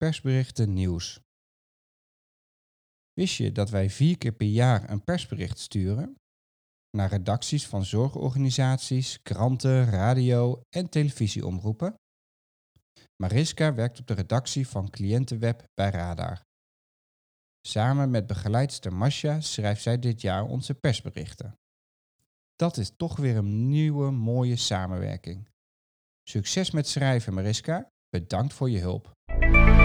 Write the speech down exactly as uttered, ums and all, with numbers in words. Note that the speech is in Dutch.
persberichten nieuws. Wist je dat wij vier keer per jaar een persbericht sturen? Naar redacties van zorgorganisaties, kranten, radio en televisieomroepen? Mariska werkt op de redactie van Cliëntenweb bij Radar. Samen met begeleidster Masha schrijft zij dit jaar onze persberichten. Dat is toch weer een nieuwe, mooie samenwerking. Succes met schrijven, Mariska. Bedankt voor je hulp.